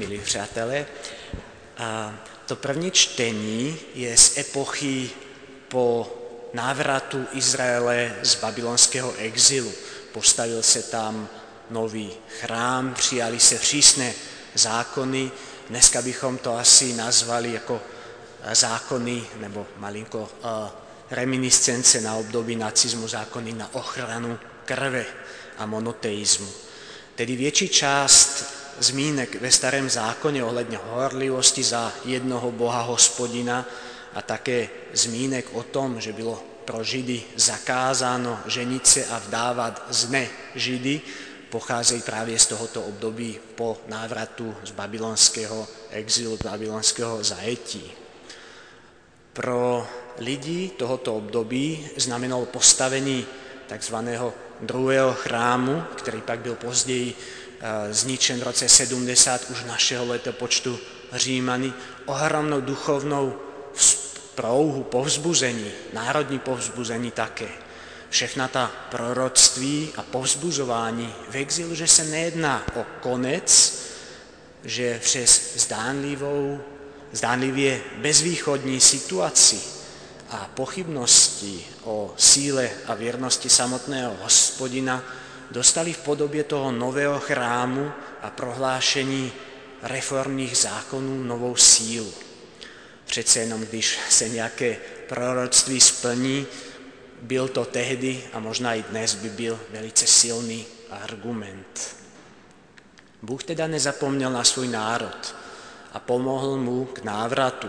milí přátelé. A to první čtení je z epochy po návratu Izraele z babylonského exilu. Postavil se tam nový chrám, přijali se přísné zákony. Dneska bychom to asi nazvali jako zákony nebo malinko reminiscence na období nacizmu, zákony na ochranu krve a monoteizmu. Tedy větší část zmínek ve Starém zákoně ohledně horlivosti za jednoho Boha Hospodina a také zmínek o tom, že bylo pro Židy zakázáno ženit se a vdávat z ne-Židy, pocházejí právě z tohoto období po návratu z babylonského exilu, z babylonského zajetí. Pro lidi tohoto období znamenalo postavení takzvaného druhého chrámu, který pak byl později zničen v roce 70 už našeho letopočtu Římany, ohromnou duchovnou prouhu, povzbuzení, národní povzbuzení také. Všechna ta proroctví a povzbuzování v exilu, že se nejedná o konec, že přes zdánlivě bezvýchodní situaci a pochybnosti o síle a věrnosti samotného Hospodina dostali v podobě toho nového chrámu a prohlášení reformních zákonů novou sílu. Přece jenom, když se nějaké proroctví splní, byl to tehdy a možná i dnes by byl velice silný argument. Bůh teda nezapomněl na svůj národ a pomohl mu k návratu.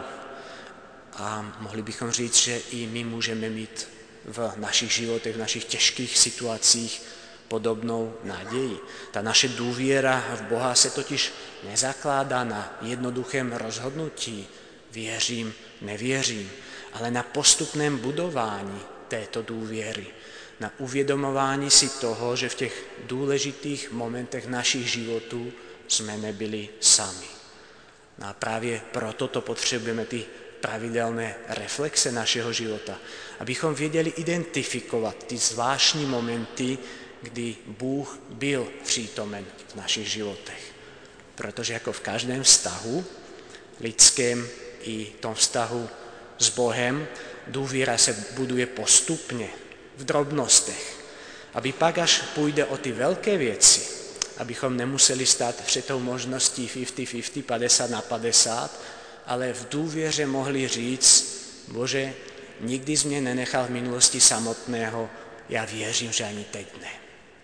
A mohli bychom říct, že i my můžeme mít v našich životech, v našich těžkých situacích podobnou naději. Ta naše důvěra v Boha se totiž nezakládá na jednoduchém rozhodnutí, věřím, nevěřím, ale na postupném budování této důvěry, na uvědomování si toho, že v těch důležitých momentech našich životů jsme nebyli sami. No a právě proto to potřebujeme ty pravidelné reflexe našeho života, abychom věděli identifikovat ty zvláštní momenty, kdy Bůh byl přítomen v našich životech. Protože jako v každém vztahu, lidském i tom vztahu s Bohem, důvěra se buduje postupně, v drobnostech, aby pak, až půjde o ty velké věci, abychom nemuseli stát před tou možností 50-50, 50-50, ale v důvěře mohli říct, Bože, nikdy jsi mě nenechal v minulosti samotného, já věřím, že ani teď ne.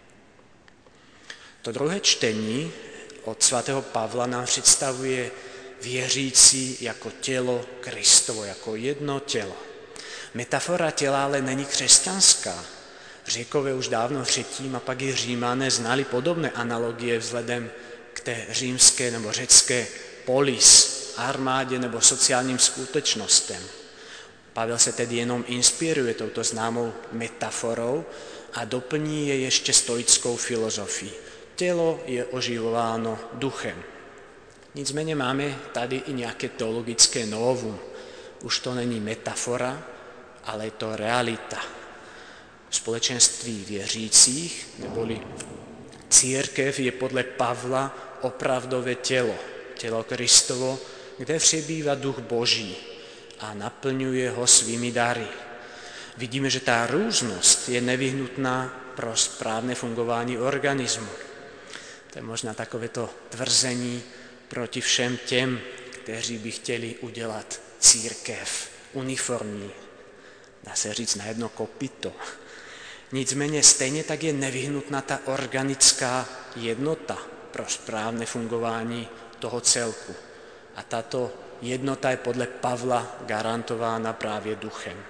To druhé čtení od svatého Pavla nám představuje věřící jako tělo Kristovo, jako jedno tělo. Metafora těla ale není křesťanská. Řekové už dávno předtím a pak i Římané znali podobné analogie vzhledem k té římské nebo řecké polis, armádě nebo sociálním skutečnostem. Pavel se tedy jenom inspiruje touto známou metaforou a doplní je ještě stoickou filozofií. Tělo je oživováno duchem. Nicméně máme tady i nějaké teologické novum. Už to není metafora, ale je to realita. Společenství věřících, neboli církev, je podle Pavla opravdové tělo, tělo Kristovo, kde přebývá duch Boží a naplňuje ho svými dary. Vidíme, že ta různost je nevyhnutná pro správné fungování organismu. To je možná takovéto tvrzení proti všem těm, kteří by chtěli udělat církev uniformní. Dá se říct na jedno kopyto. Nicméně stejně tak je nevyhnutná ta organická jednota pro správné fungování toho celku. A tato jednota je podle Pavla garantována právě duchem.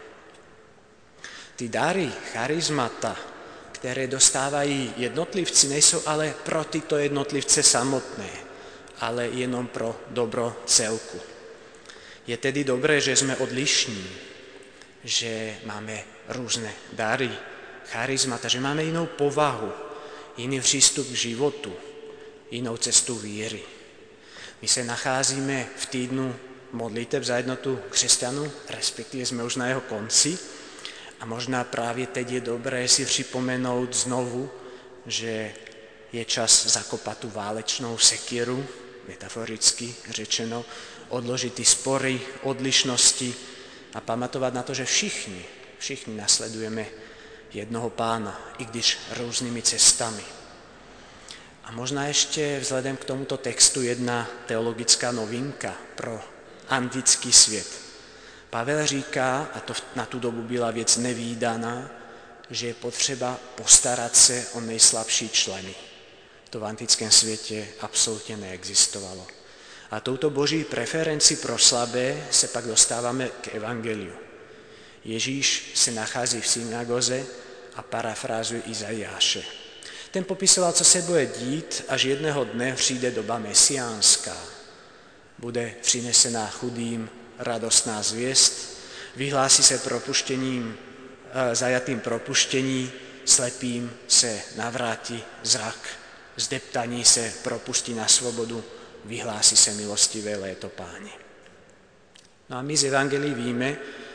Ty dary, charismata, které dostávají jednotlivci, nejsou ale pro tyto jednotlivce samotné, ale jenom pro dobro celku. Je tedy dobré, že jsme odlišní, že máme různé dary, charismata, že máme jinou povahu, jiný přístup k životu, jinou cestu víry. My se nacházíme v týdnu modliteb za jednotu křesťanů, respektive jsme už na jeho konci a možná právě teď je dobré si připomenout znovu, že je čas zakopat tu válečnou sekiru metaforicky řečeno, odložit ty spory, odlišnosti a pamatovat na to, že všichni nasledujeme jednoho Pána, i když různými cestami. A možná ještě vzhledem k tomuto textu jedna teologická novinka pro antický svět. Pavel říká, a to na tu dobu byla věc nevídaná, že je potřeba postarat se o nejslabší členy. To v antickém světě absolutně neexistovalo. A touto boží preferenci pro slabé se pak dostáváme k evangeliu. Ježíš se nachází v synagoze a parafrázuje Izajáše. Ten popisoval, co se bude dít, až jedného dne přijde doba mesiánská. Bude přinesená chudým radostná zvěst, vyhlásí se zajatým propuštění, slepým se navrátí zrak, zdeptaní se propustí na svobodu, vyhlásí se milostivé léto Páně. No a my z evangelií víme,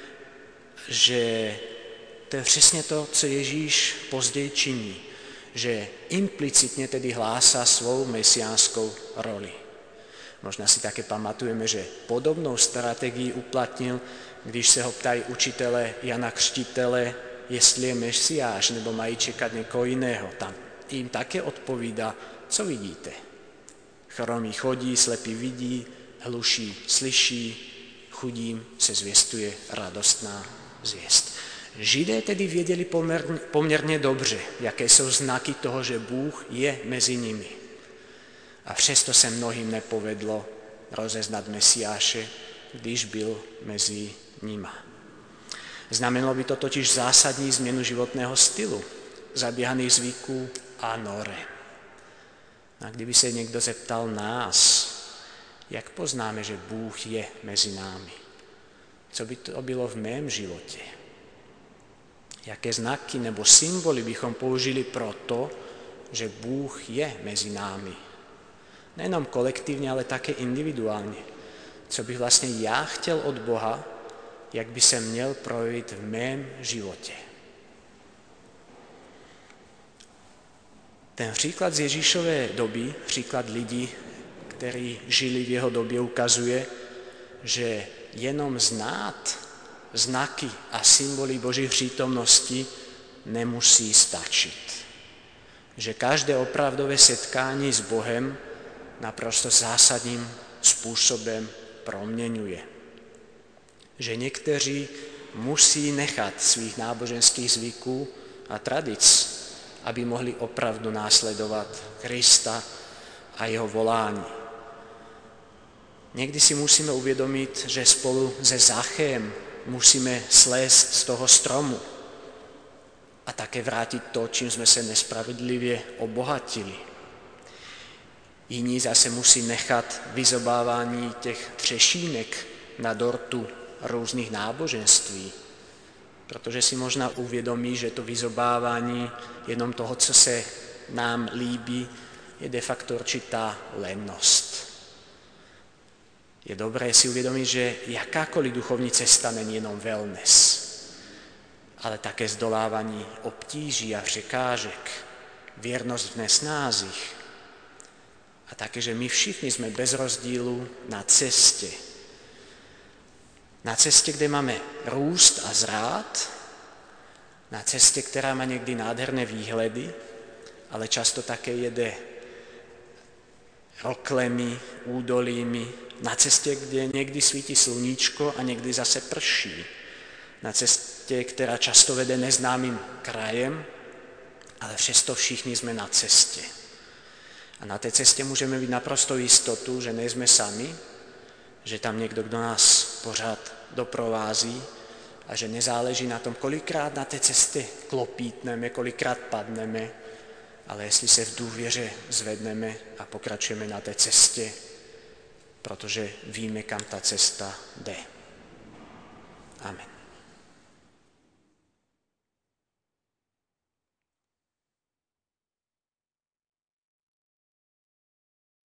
že to je přesně to, co Ježíš později činí, že implicitně tedy hlásá svou mesiánskou roli. Možná si také pamatujeme, že podobnou strategii uplatnil, když se ho ptají učitelé Jana Křtitele, jestli je Mesiáš nebo mají čekat někoho jiného. Tam jim také odpovídá, co vidíte. Chromí chodí, slepí vidí, hluší slyší, chudým se zvěstuje radostná zvěst. Židé tedy věděli poměrně dobře, jaké jsou znaky toho, že Bůh je mezi nimi. A přesto se mnohým nepovedlo rozeznat Mesiáše, když byl mezi nima. Znamenalo by to totiž zásadní změnu životného stylu, zaběhaných zvyků a norem. A kdyby se někdo zeptal nás, jak poznáme, že Bůh je mezi námi? Co by to bylo v mém životě? Jaké znaky nebo symboly bychom použili pro to, že Bůh je mezi námi? Nejenom kolektivně, ale také individuálně. Co bych vlastně já chtěl od Boha, jak by se měl projevit v mém životě. Ten příklad z Ježíšové doby, příklad lidí, kteří žili v jeho době, ukazuje, že jenom znát znaky a symboly Boží přítomnosti nemusí stačit. Že každé opravdové setkání s Bohem naprosto zásadním způsobem proměňuje. Že někteří musí nechat svých náboženských zvyků a tradic, aby mohli opravdu následovat Krista a jeho volání. Někdy si musíme uvědomit, že spolu se Zachem musíme slézt z toho stromu a také vrátit to, čím jsme se nespravedlivě obohatili. Jiní zase musí nechat vyzobávání těch třešínek na dortu různých náboženství, protože si možná uvědomí, že to vyzobávání jenom toho, co se nám líbí, je de facto určitá lennost. Je dobré si uvědomit, že jakákoliv duchovní cesta není jenom wellness, ale také zdolávání obtíží a překážek, věrnost v nesnázích. A také, že my všichni jsme bez rozdílu na cestě. Na cestě, kde máme růst a zrát, na cestě, která má někdy nádherné výhledy, ale často také jede roklemi, údolími, na cestě, kde někdy svítí sluníčko a někdy zase prší. Na cestě, která často vede neznámým krajem, ale přesto všichni jsme na cestě. A na té cestě můžeme mít naprosto jistotu, že nejsme sami, že tam někdo, kdo nás pořád doprovází a že nezáleží na tom, kolikrát na té cestě klopítneme, kolikrát padneme, ale jestli se v důvěře zvedneme a pokračujeme na té cestě, protože víme, kam ta cesta jde. Amen.